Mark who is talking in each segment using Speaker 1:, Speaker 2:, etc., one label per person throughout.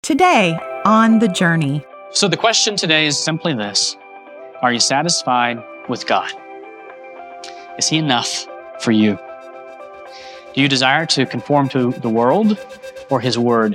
Speaker 1: Today on The Journey.
Speaker 2: So the question today is simply this: are you satisfied with God? Is He enough for you? Do you desire to conform to the world or His Word?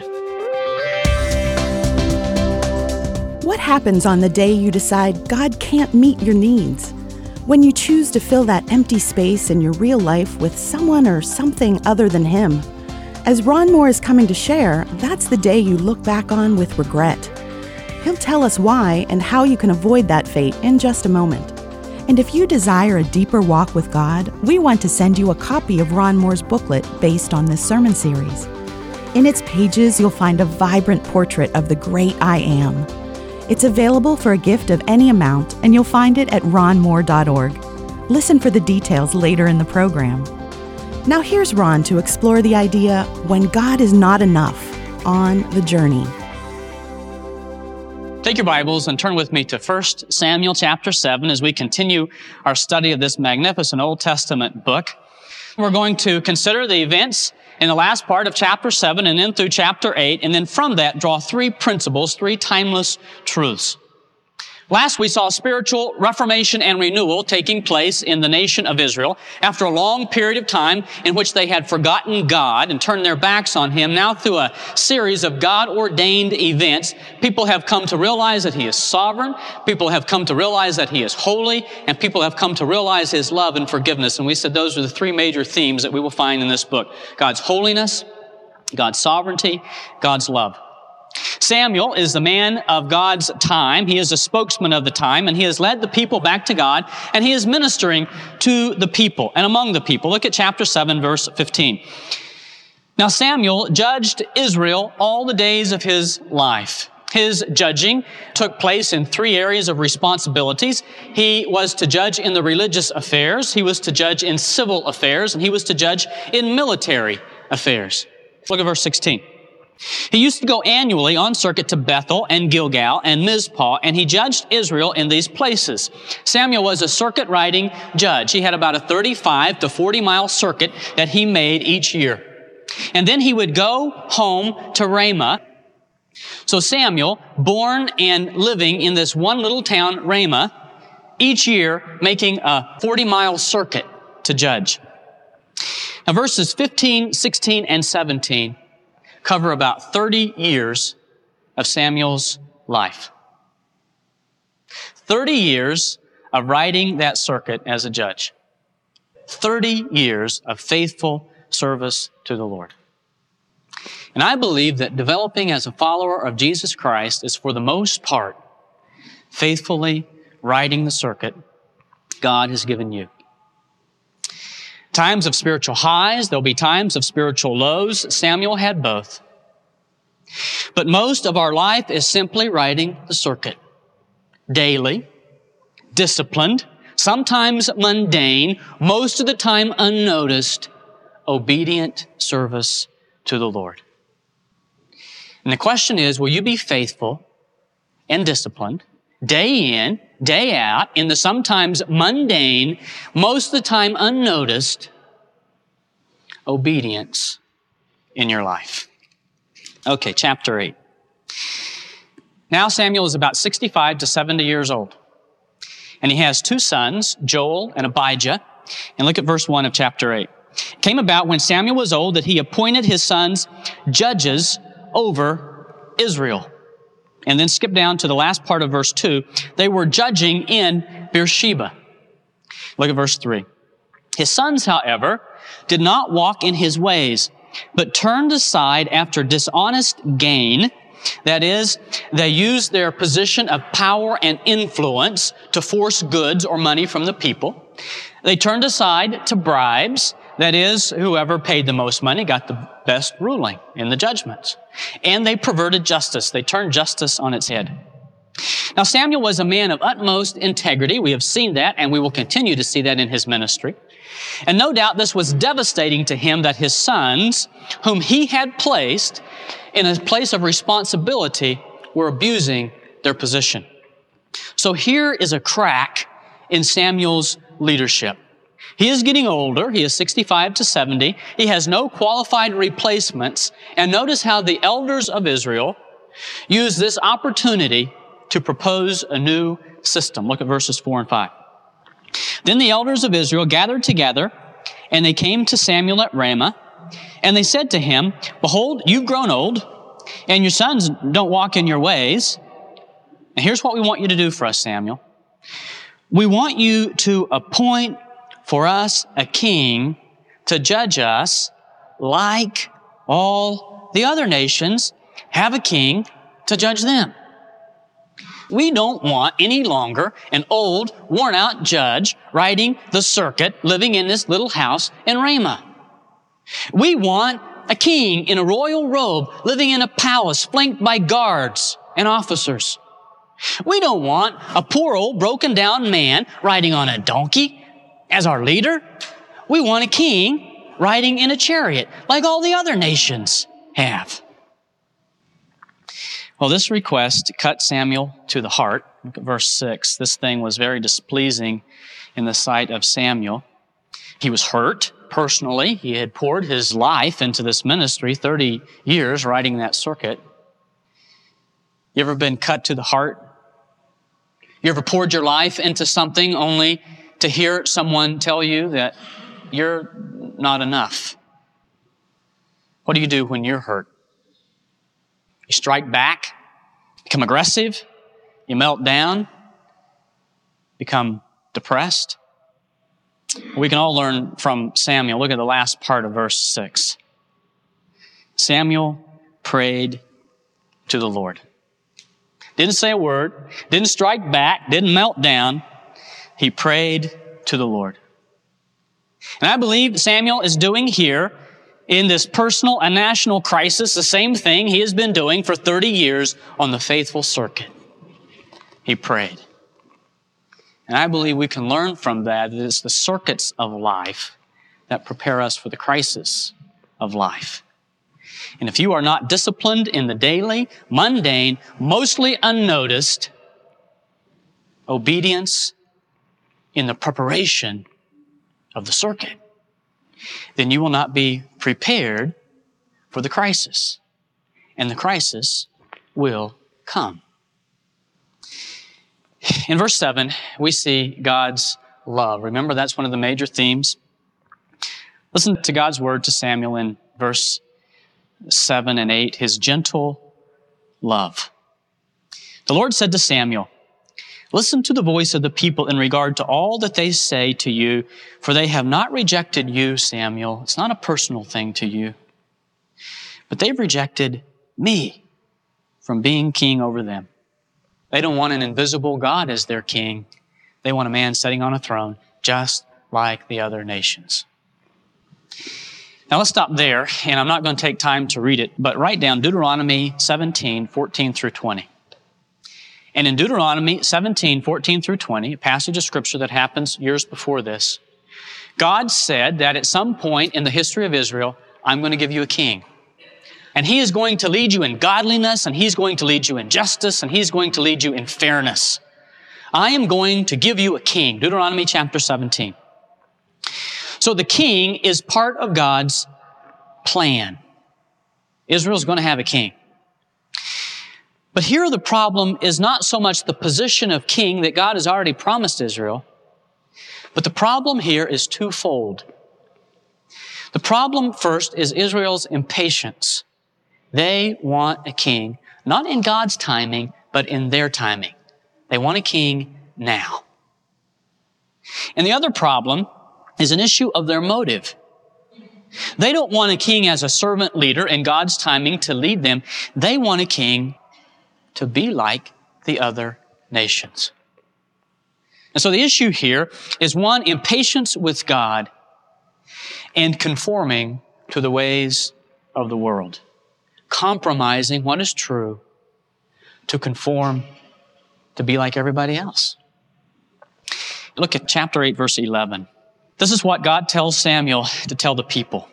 Speaker 1: What happens on the day you decide God can't meet your needs? When you choose to fill that empty space in your real life with someone or something other than Him? As Ron Moore is coming to share, that's the day you look back on with regret. He'll tell us why and how you can avoid that fate in just a moment. And if you desire a deeper walk with God, we want to send you a copy of Ron Moore's booklet based on this sermon series. In its pages, you'll find a vibrant portrait of the great I Am. It's available for a gift of any amount, and you'll find it at ronmoore.org. Listen for the details later in the program. Now here's Ron to explore the idea, when God is not enough, on The Journey.
Speaker 2: Take your Bibles and turn with me to 1 Samuel chapter 7 as we continue our study of this magnificent Old Testament book. We're going to consider the events in the last part of chapter 7 and then through chapter 8, and then from that draw three principles, three timeless truths. Last we saw spiritual reformation and renewal taking place in the nation of Israel after a long period of time in which they had forgotten God and turned their backs on Him. Now through a series of God-ordained events, people have come to realize that He is sovereign, people have come to realize that He is holy, and people have come to realize His love and forgiveness. And we said those are the three major themes that we will find in this book: God's holiness, God's sovereignty, God's love. Samuel is the man of God's time. He is a spokesman of the time, and he has led the people back to God, and he is ministering to the people and among the people. Look at chapter 7, verse 15. Now Samuel judged Israel all the days of his life. His judging took place in three areas of responsibilities. He was to judge in the religious affairs, he was to judge in civil affairs, and he was to judge in military affairs. Look at verse 16. He used to go annually on circuit to Bethel and Gilgal and Mizpah, and he judged Israel in these places. Samuel was a circuit-riding judge. He had about a 35 to 40-mile circuit that he made each year. And then he would go home to Ramah. So Samuel, born and living in this one little town, Ramah, each year making a 40-mile circuit to judge. Now verses 15, 16, and 17 cover about 30 years of Samuel's life. 30 years of riding that circuit as a judge. 30 years of faithful service to the Lord. And I believe that developing as a follower of Jesus Christ is, for the most part, faithfully riding the circuit God has given you. Times of spiritual highs, there'll be times of spiritual lows. Samuel had both. But most of our life is simply riding the circuit. Daily, disciplined, sometimes mundane, most of the time unnoticed, obedient service to the Lord. And the question is, will you be faithful and disciplined, day in, day out, in the sometimes mundane, most of the time unnoticed, obedience in your life? Okay, chapter 8. Now Samuel is about 65 to 70 years old. And he has two sons, Joel and Abijah. And look at verse 1 of chapter 8. It came about when Samuel was old that he appointed his sons judges over Israel. And then skip down to the last part of verse 2. They were judging in Beersheba. Look at verse 3. His sons, however, did not walk in his ways, but turned aside after dishonest gain. That is, they used their position of power and influence to force goods or money from the people. They turned aside to bribes. That is, whoever paid the most money got the best ruling in the judgments. And they perverted justice. They turned justice on its head. Now, Samuel was a man of utmost integrity. We have seen that, and we will continue to see that in his ministry. And no doubt this was devastating to him that his sons, whom he had placed in a place of responsibility, were abusing their position. So here is a crack in Samuel's leadership. He is getting older. He is 65 to 70. He has no qualified replacements. And notice how the elders of Israel used this opportunity to propose a new system. Look at verses 4 and 5. Then the elders of Israel gathered together, and they came to Samuel at Ramah, and they said to him, Behold, you've grown old, and your sons don't walk in your ways. And here's what we want you to do for us, Samuel. We want you to appoint for us a king to judge us like all the other nations have a king to judge them. We don't want any longer an old, worn-out judge riding the circuit, living in this little house in Ramah. We want a king in a royal robe, living in a palace flanked by guards and officers. We don't want a poor old broken-down man riding on a donkey as our leader. We want a king riding in a chariot like all the other nations have. Well, this request cut Samuel to the heart. Look at verse 6. This thing was very displeasing in the sight of Samuel. He was hurt personally. He had poured his life into this ministry, 30 years riding that circuit. You ever been cut to the heart? You ever poured your life into something only to hear someone tell you that you're not enough? What do you do when you're hurt? You strike back, become aggressive, you melt down, become depressed. We can all learn from Samuel. Look at the last part of verse 6. Samuel prayed to the Lord. Didn't say a word, didn't strike back, didn't melt down. He prayed to the Lord. And I believe Samuel is doing here in this personal and national crisis the same thing he has been doing for 30 years on the faithful circuit. He prayed. And I believe we can learn from that it's the circuits of life that prepare us for the crisis of life. And if you are not disciplined in the daily, mundane, mostly unnoticed obedience in the preparation of the circuit, then you will not be prepared for the crisis. And the crisis will come. In verse 7, we see God's love. Remember, that's one of the major themes. Listen to God's word to Samuel in verse 7 and 8, His gentle love. The Lord said to Samuel, Listen to the voice of the people in regard to all that they say to you, for they have not rejected you, Samuel. It's not a personal thing to you. But they've rejected me from being king over them. They don't want an invisible God as their king. They want a man sitting on a throne, just like the other nations. Now let's stop there, and I'm not going to take time to read it, but write down Deuteronomy 17, 14 through 20. And in Deuteronomy 17, 14 through 20, a passage of Scripture that happens years before this, God said that at some point in the history of Israel, I'm going to give you a king. And He is going to lead you in godliness, and He's going to lead you in justice, and He's going to lead you in fairness. I am going to give you a king. Deuteronomy chapter 17. So the king is part of God's plan. Israel's going to have a king. But here the problem is not so much the position of king that God has already promised Israel, but the problem here is twofold. The problem first is Israel's impatience. They want a king, not in God's timing, but in their timing. They want a king now. And the other problem is an issue of their motive. They don't want a king as a servant leader in God's timing to lead them. They want a king to be like the other nations. And so the issue here is one, impatience with God and conforming to the ways of the world. Compromising what is true to conform to be like everybody else. Look at chapter 8, verse 11. This is what God tells Samuel to tell the people.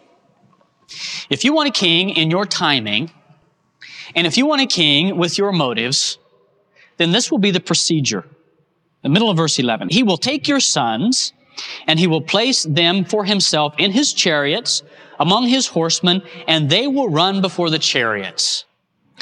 Speaker 2: If you want a king in your timing, and if you want a king with your motives, then this will be the procedure. The middle of verse 11. He will take your sons, and he will place them for himself in his chariots, among his horsemen, and they will run before the chariots.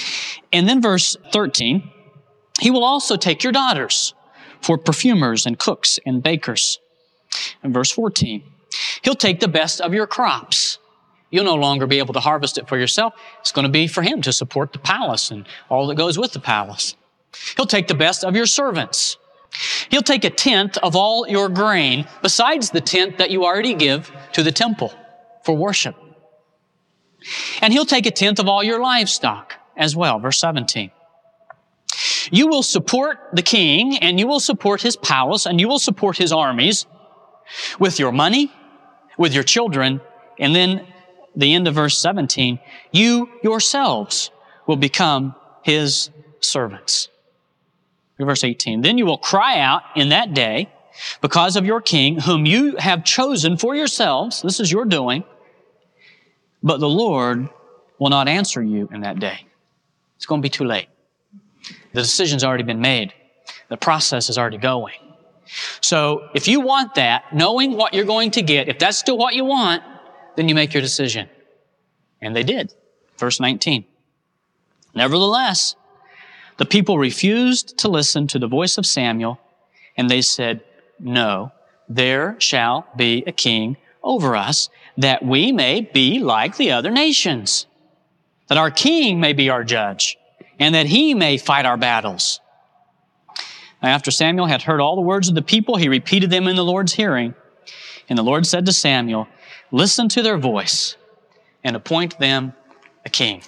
Speaker 2: And then verse 13, he will also take your daughters for perfumers and cooks and bakers. And verse 14, he'll take the best of your crops. You'll no longer be able to harvest it for yourself. It's going to be for him to support the palace and all that goes with the palace. He'll take the best of your servants. He'll take 1/10 of all your grain, besides the 10th that you already give to the temple for worship. And he'll take 1/10 of all your livestock as well. Verse 17. You will support the king, and you will support his palace, and you will support his armies with your money, with your children, and then the end of verse 17, you yourselves will become his servants. Verse 18, then you will cry out in that day because of your king, whom you have chosen for yourselves. This is your doing. But the Lord will not answer you in that day. It's going to be too late. The decision's already been made. The process is already going. So if you want that, knowing what you're going to get, if that's still what you want, then you make your decision. And they did. Verse 19. Nevertheless, the people refused to listen to the voice of Samuel, and they said, no, there shall be a king over us, that we may be like the other nations, that our king may be our judge, and that he may fight our battles. Now, after Samuel had heard all the words of the people, he repeated them in the Lord's hearing. And the Lord said to Samuel, listen to their voice and appoint them a king.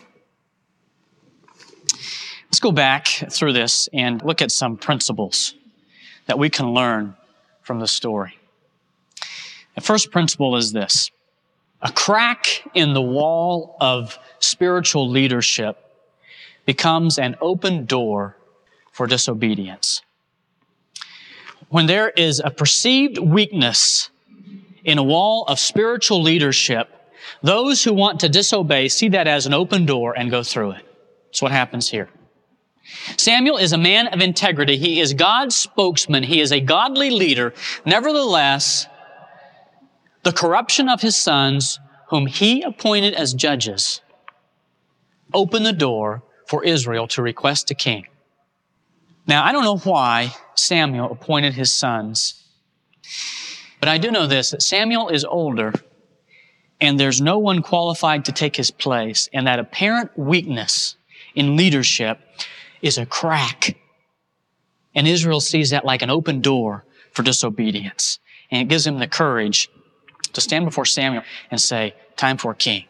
Speaker 2: Let's go back through this and look at some principles that we can learn from the story. The first principle is this. A crack in the wall of spiritual leadership becomes an open door for disobedience. When there is a perceived weakness in a wall of spiritual leadership, those who want to disobey see that as an open door and go through it. That's what happens here. Samuel is a man of integrity. He is God's spokesman. He is a godly leader. Nevertheless, the corruption of his sons, whom he appointed as judges, opened the door for Israel to request a king. Now, I don't know why Samuel appointed his sons, but I do know this, that Samuel is older and there's no one qualified to take his place, and that apparent weakness in leadership is a crack. And Israel sees that like an open door for disobedience. And it gives him the courage to stand before Samuel and say, time for a king.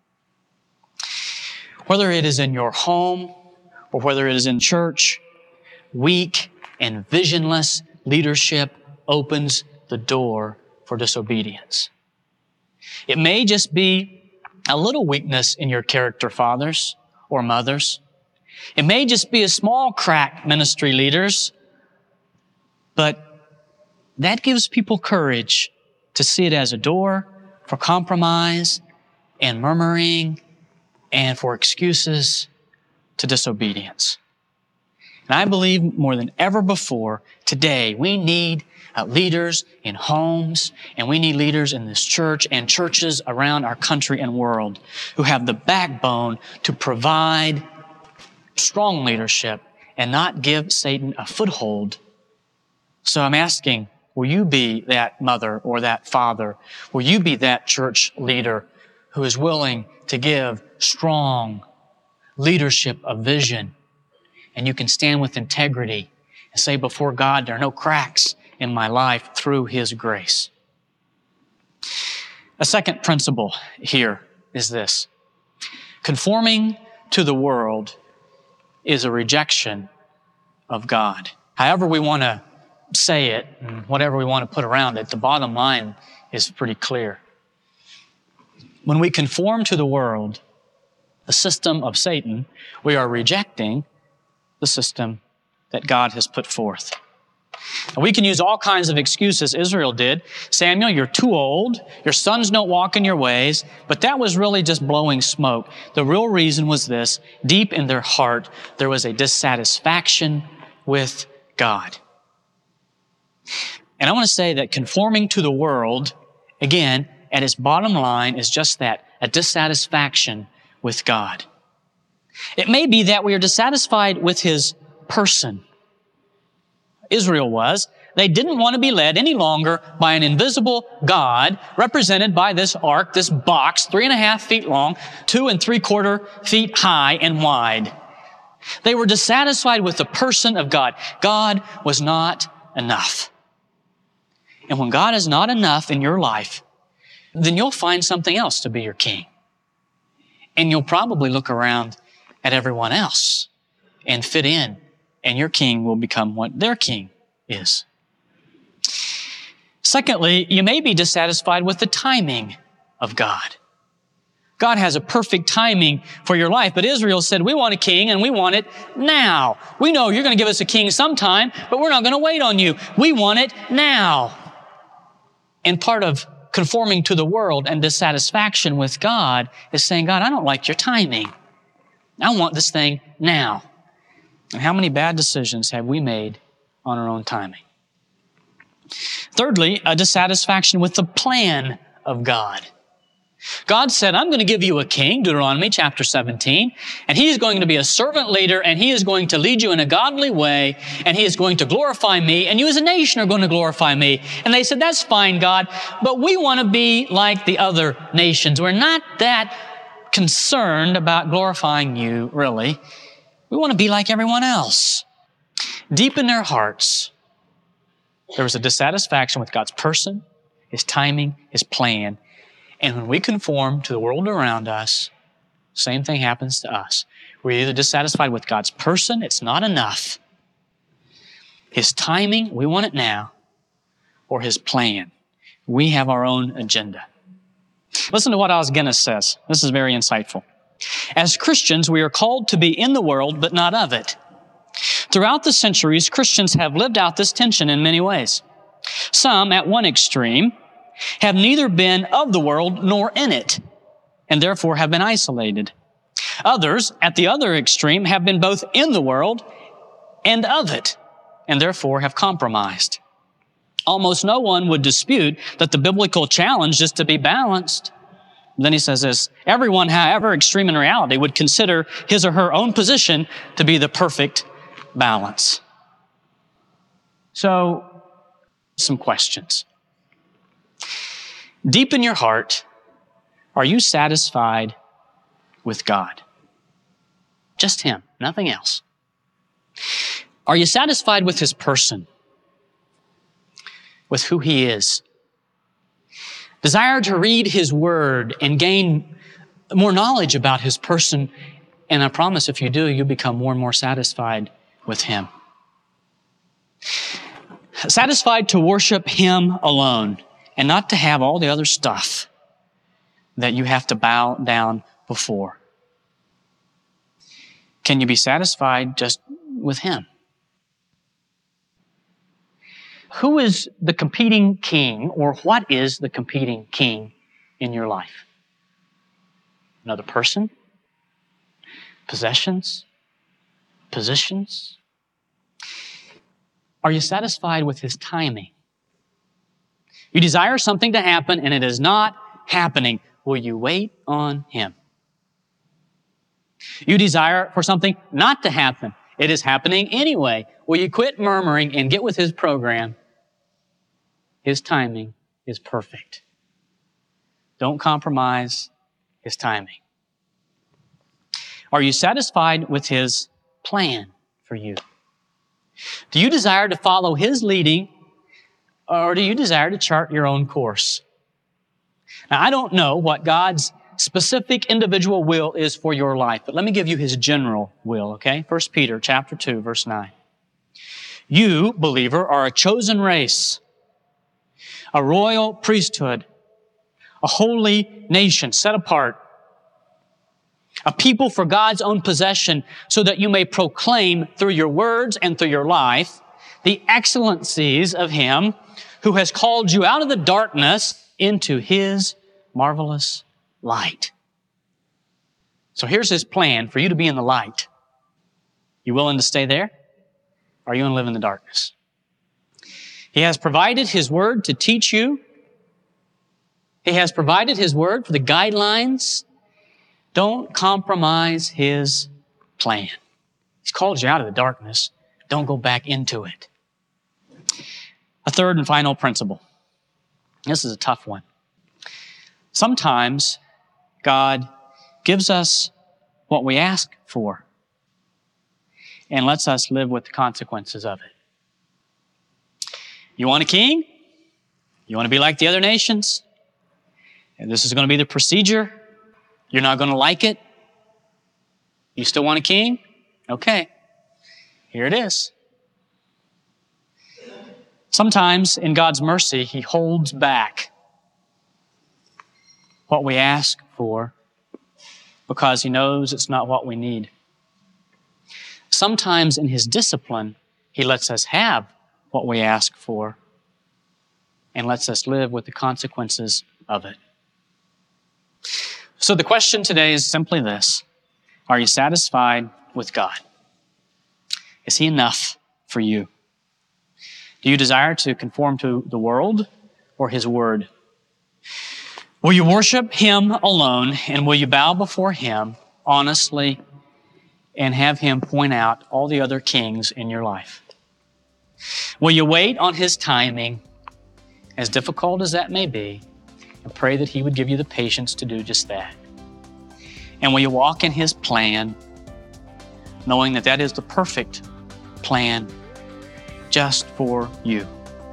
Speaker 2: Whether it is in your home or whether it is in church, weak and visionless leadership opens the door for disobedience. It may just be a little weakness in your character, fathers or mothers. It may just be a small crack, ministry leaders, but that gives people courage to see it as a door for compromise and murmuring and for excuses to disobedience. And I believe more than ever before, today, we need leaders in homes, and we need leaders in this church and churches around our country and world who have the backbone to provide strong leadership and not give Satan a foothold. So I'm asking, will you be that mother or that father? Will you be that church leader who is willing to give strong leadership of vision? And you can stand with integrity and say before God, there are no cracks in my life through His grace. A second principle here is this. Conforming to the world is a rejection of God. However we want to say it and whatever we want to put around it, the bottom line is pretty clear. When we conform to the world, the system of Satan, we are rejecting the system that God has put forth. And we can use all kinds of excuses. Israel did. Samuel, you're too old. Your sons don't walk in your ways. But that was really just blowing smoke. The real reason was this. Deep in their heart, there was a dissatisfaction with God. And I want to say that conforming to the world, again, at its bottom line is just that, a dissatisfaction with God. It may be that we are dissatisfied with His person. Israel was. They didn't want to be led any longer by an invisible God represented by this ark, this box, 3.5 feet long, 2 3/4 feet high and wide. They were dissatisfied with the person of God. God was not enough. And when God is not enough in your life, then you'll find something else to be your king. And you'll probably look around at everyone else and fit in, and your king will become what their king is. Secondly, you may be dissatisfied with the timing of God. God has a perfect timing for your life, but Israel said, we want a king and we want it now. We know you're going to give us a king sometime, but we're not going to wait on you. We want it now. And part of conforming to the world and dissatisfaction with God is saying, God, I don't like your timing. I want this thing now. And how many bad decisions have we made on our own timing? Thirdly, a dissatisfaction with the plan of God. God said, I'm going to give you a king, Deuteronomy chapter 17, and He is going to be a servant leader, and He is going to lead you in a godly way, and He is going to glorify me, and you as a nation are going to glorify me. And they said, that's fine, God, but we want to be like the other nations. We're not that concerned about glorifying you, really. We want to be like everyone else. Deep in their hearts, there was a dissatisfaction with God's person, His timing, His plan. And when we conform to the world around us, same thing happens to us. We're either dissatisfied with God's person, it's not enough. His timing, we want it now, or His plan. We have our own agenda. Listen to what Os Guinness says. This is very insightful. As Christians, we are called to be in the world, but not of it. Throughout the centuries, Christians have lived out this tension in many ways. Some, at one extreme, have neither been of the world nor in it, and therefore have been isolated. Others, at the other extreme, have been both in the world and of it, and therefore have compromised. Almost no one would dispute that the biblical challenge is to be balanced. Then he says this, everyone, however extreme in reality, would consider his or her own position to be the perfect balance. So, some questions. Deep in your heart, are you satisfied with God? Just Him, nothing else. Are you satisfied with His person? With who He is? Desire to read His Word and gain more knowledge about His person, and I promise if you do, you'll become more and more satisfied with Him. Satisfied to worship Him alone, and not to have all the other stuff that you have to bow down before. Can you be satisfied just with Him? Who is the competing king, or what is the competing king in your life? Another person? Possessions? Positions? Are you satisfied with His timing? You desire something to happen and it is not happening. Will you wait on Him? You desire for something not to happen. It is happening anyway. Will you quit murmuring and get with His program? His timing is perfect. Don't compromise His timing. Are you satisfied with His plan for you? Do you desire to follow His leading, or do you desire to chart your own course? Now, I don't know what God's specific individual will is for your life, but let me give you His general will, okay? 1 Peter chapter 2, verse 9. You, believer, are a chosen race, a royal priesthood, a holy nation set apart, a people for God's own possession, so that you may proclaim through your words and through your life the excellencies of Him who has called you out of the darkness into His marvelous light. So here's His plan for you to be in the light. You willing to stay there? Or are you going to live in the darkness? He has provided His Word to teach you. He has provided His Word for the guidelines. Don't compromise His plan. He's called you out of the darkness. Don't go back into it. A third and final principle. This is a tough one. Sometimes God gives us what we ask for and lets us live with the consequences of it. You want a king? You want to be like the other nations? And this is going to be the procedure. You're not going to like it. You still want a king? Okay. Here it is. Sometimes in God's mercy, He holds back what we ask for because He knows it's not what we need. Sometimes in His discipline, He lets us have what we ask for and lets us live with the consequences of it. So the question today is simply this: are you satisfied with God? Is He enough for you? Do you desire to conform to the world or His Word? Will you worship Him alone, and will you bow before Him honestly and have Him point out all the other kings in your life? Will you wait on His timing, as difficult as that may be, and pray that He would give you the patience to do just that? And will you walk in His plan, knowing that that is the perfect plan just for you?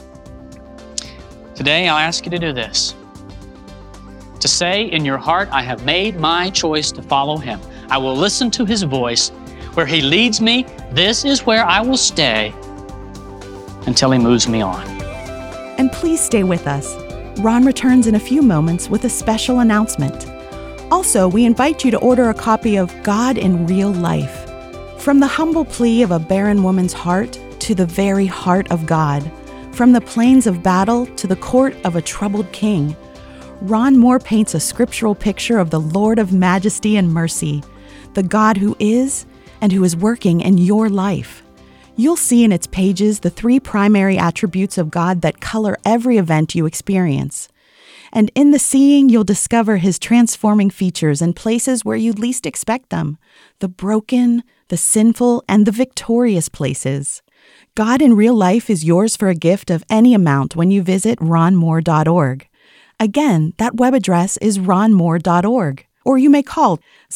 Speaker 2: Today, I'll ask you to do this. To say in your heart, I have made my choice to follow Him. I will listen to His voice. Where He leads me, this is where I will stay until He moves me on.
Speaker 1: And please stay with us. Ron returns in a few moments with a special announcement. Also, we invite you to order a copy of God in Real Life. From the humble plea of a barren woman's heart to the very heart of God, from the plains of battle to the court of a troubled king, Ron Moore paints a scriptural picture of the Lord of majesty and mercy, the God who is and who is working in your life. You'll see in its pages the three primary attributes of God that color every event you experience. And in the seeing, you'll discover His transforming features in places where you'd least expect them: the broken, the sinful, and the victorious places. God in Real Life is yours for a gift of any amount when you visit ronmoore.org. Again, that web address is ronmoore.org, or you may call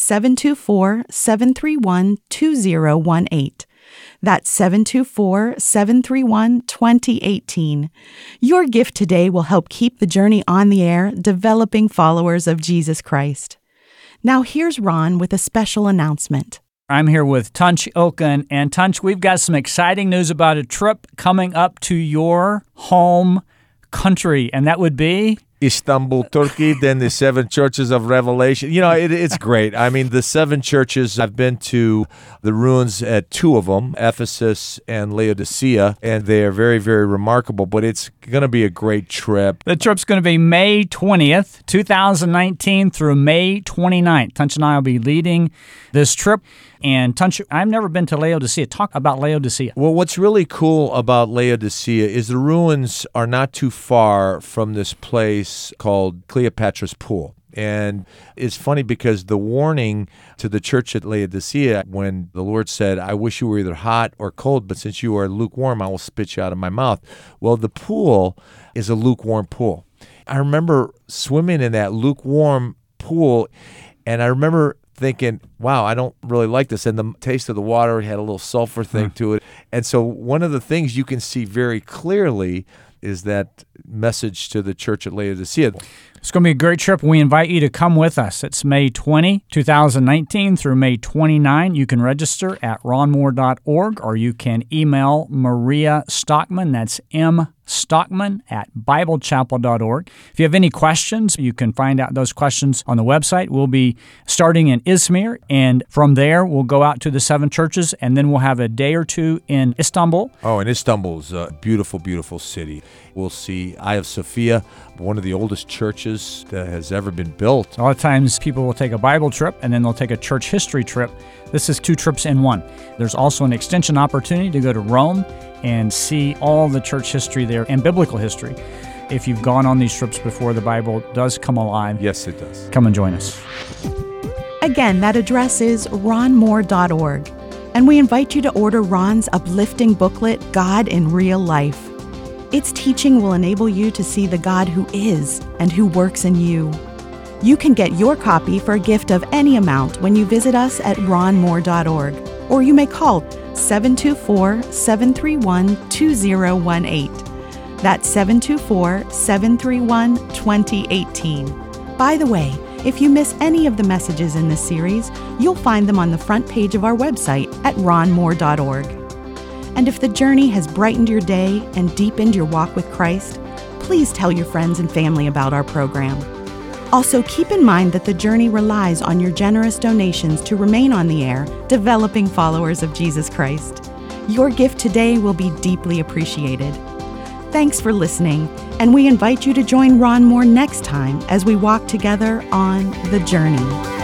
Speaker 1: 724-731-2018. That's 724-731-2018. Your gift today will help keep the journey on the air, developing followers of Jesus Christ. Now here's Ron with a special announcement.
Speaker 3: I'm here with Tunç Ilkin, and Tunç, we've got some exciting news about a trip coming up to your home country, and that would be
Speaker 4: Istanbul, Turkey, then the 7 churches of Revelation. You know, it's great. I mean, the 7 churches, I've been to the ruins at 2 of them, Ephesus and Laodicea, and they are very, very remarkable, but it's going to be a great trip.
Speaker 3: The trip's going to be May 20th, 2019 through May 29th. Tunç and I will be leading this trip. And Tunç, I've never been to Laodicea. Talk about Laodicea.
Speaker 4: Well, what's really cool about Laodicea is the ruins are not too far from this place called Cleopatra's Pool. And it's funny because the warning to the church at Laodicea, when the Lord said, I wish you were either hot or cold, but since you are lukewarm, I will spit you out of my mouth. Well, the pool is a lukewarm pool. I remember swimming in that lukewarm pool, and I remember thinking, wow, I don't really like this. And the taste of the water had a little sulfur thing to it. And so one of the things you can see very clearly is that message to the church at Laodicea.
Speaker 3: It's going to be a great trip. We invite you to come with us. It's May 20, 2019 through May 29. You can register at ronmoore.org, or you can email Maria Stockman. That's mstockman@biblechapel.org. If you have any questions, you can find out those questions on the website. We'll be starting in Izmir, and from there we'll go out to the 7 churches, and then we'll have a day or 2 in Istanbul.
Speaker 4: Oh, and Istanbul is a beautiful, beautiful city. We'll see Hagia Sophia, one of the oldest churches that has ever been built.
Speaker 3: A lot of times people will take a Bible trip, and then they'll take a church history trip. This is 2 trips in one. There's also an extension opportunity to go to Rome and see all the church history there and biblical history. If you've gone on these trips before, the Bible does come alive.
Speaker 4: Yes, it does.
Speaker 3: Come and join us.
Speaker 1: Again, that address is ronmoore.org. And we invite you to order Ron's uplifting booklet, God in Real Life. Its teaching will enable you to see the God who is and who works in you. You can get your copy for a gift of any amount when you visit us at ronmoore.org, or you may call 724-731-2018. That's 724-731-2018. By the way, if you miss any of the messages in this series, you'll find them on the front page of our website at ronmoore.org. And if the journey has brightened your day and deepened your walk with Christ, please tell your friends and family about our program. Also, keep in mind that the journey relies on your generous donations to remain on the air, developing followers of Jesus Christ. Your gift today will be deeply appreciated. Thanks for listening, and we invite you to join Ron Moore next time as we walk together on the journey.